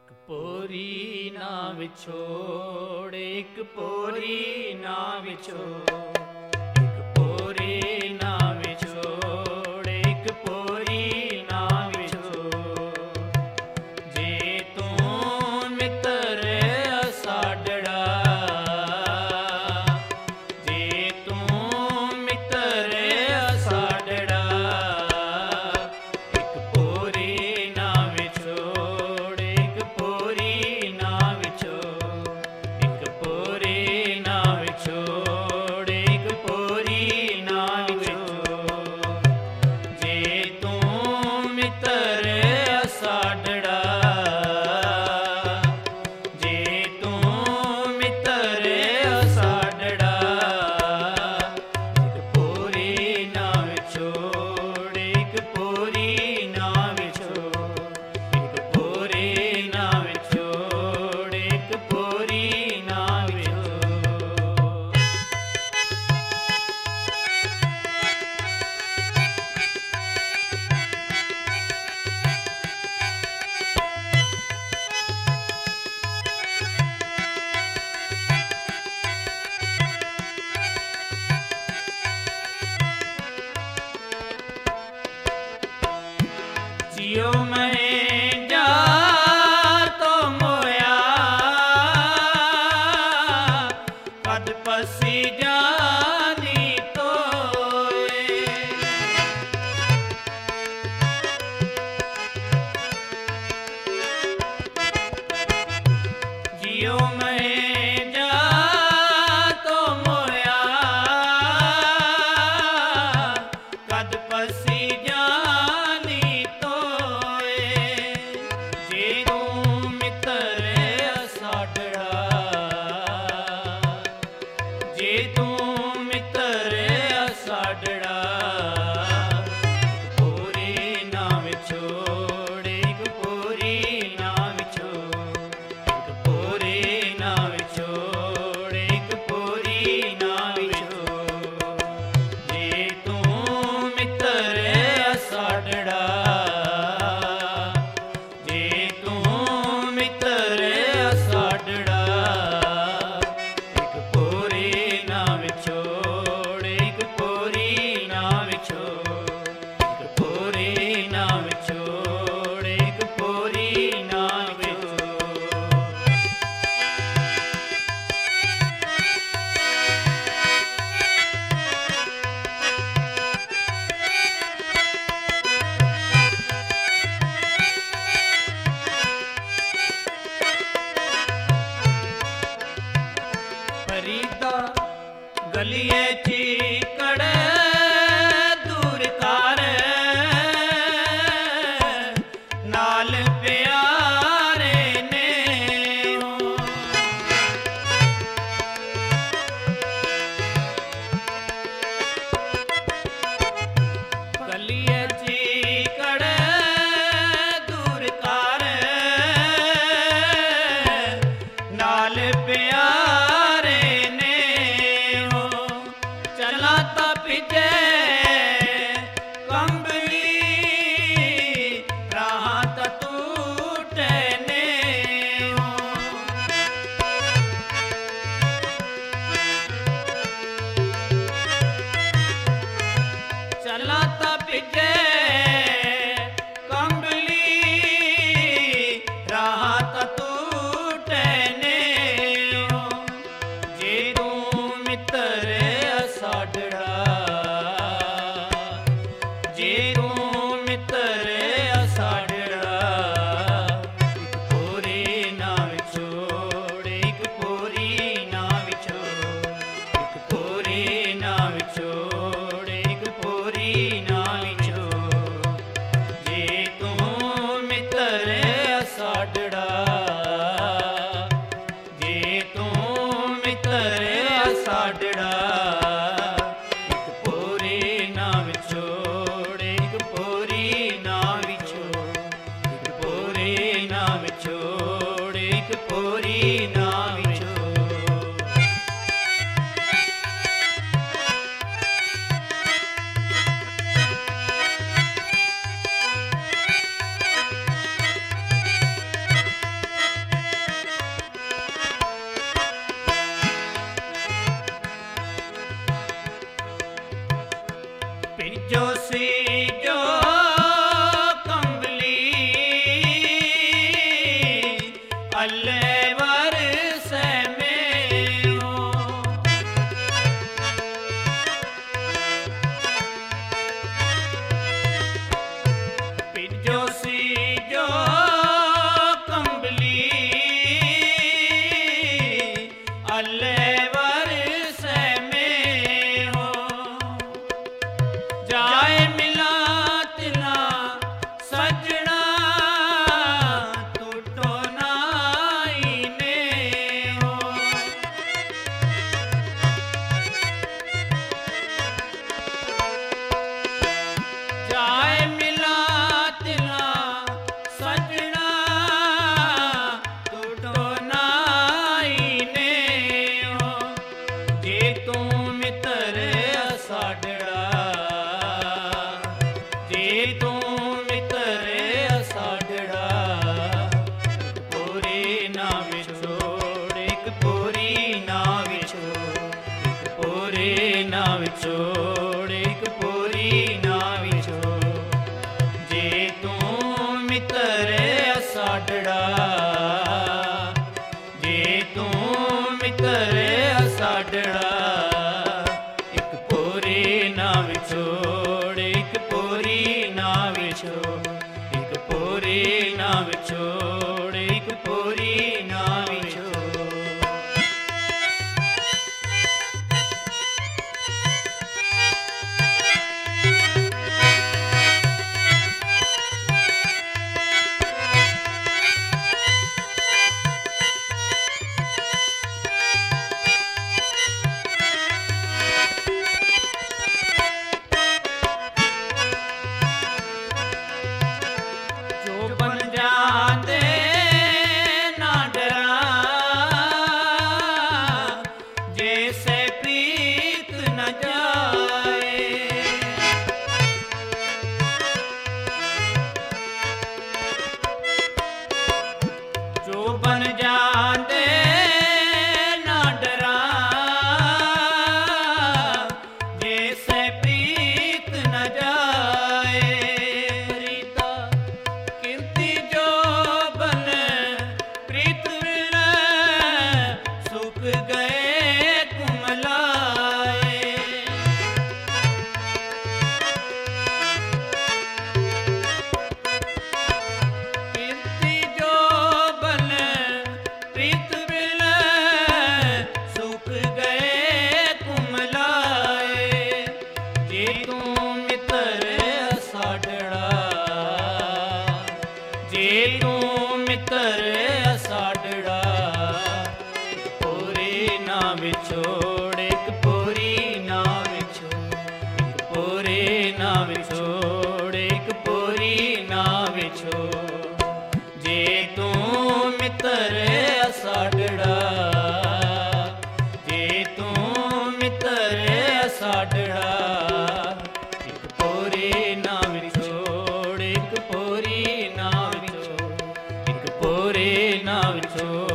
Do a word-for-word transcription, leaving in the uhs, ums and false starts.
पोरी ना विछोड़, एक पोरी ना विछोड़, एक पोरी ना विछोड़, एक पोरी ना विछोड़। जे तू मित्र साडड़ा, जे तू मित्र साडड़ा, एक पोरी ना विछोड़, एक पोरी ना विछोड़, एक पोरी ना विछोड़, एक पोरी ना विछोड़। जे तू मित्र साडड़ा, जे तू मित्र साडड़ा, एक पोरी ना विछोड़, एक पोरी ना विछोड़, एक पोरी ना विछोड़, एक पोरी ना विछोड़। जियो मैं जा तो मोया, कद पसी जानी तोए। जियो मैं जा तो मोया, कद पसी जानी तोए। जे तू मित्र साडड़ा, जे तू मित्र साडड़ा, एक पोरी ना विछोड़, एक पोरी ना विछोड़, एक पोरी ना विछोड़, एक पोरी ना विछोड़। जे तू मित्र साडड़ा, जे तू मित्र साडड़ा, एक पोरी ना विछोड़, एक पोरी ना विछोड़, एक पोरी ना विछोड़, एक पोरी ना विछोड़। फरीदा गलिए चीकड़ दूर कार, नाल प्यारे ने हो। गलिए चीकड़ दूर कार, नाल प्यारे ने हो। ਸਾਡੜਾ ਜੇ ਤੂੰ ਮਿੱਤਰ ਸਾਡੜਾ ਇੱਕ ਪੋਰੀ ਨਾ ਵਿਛੋੜ ਇੱਕ ਪੋਰੀ ਨਾ ਵਿਛੋੜ ਇੱਕ ਪੋਰੀ ਨਾ ਵਿਛੋੜ ਇੱਕ ਪੋਰੀ ਨਾ ਵਿਛੋੜ ਵਿਛੋੜ ਇੱਕ ਪੋਰੀ ਨਾ ਵਿਛੋੜ ਇੱਕ ਪੋਰੀ ਨਾ ਵਿਛੋੜ ਇੱਕ ਪੋਰੀ ਨਾ ਵਿਛੋੜ ਜੇ ਤੂੰ ਮਿੱਤਰ ਸਾਡੜਾ ਜੇ ਤੂੰ ਮਿੱਤਰ ਸਾਡੜਾ ਇੱਕ ਪੋਰੀ ਨਾ ਵਿਛੋੜ ਇੱਕ ਪੋਰੀ ਨਾ ਵਿਛੋੜ ਇੱਕ ਪੋਰੀ ਨਾ ਵਿਛੋੜ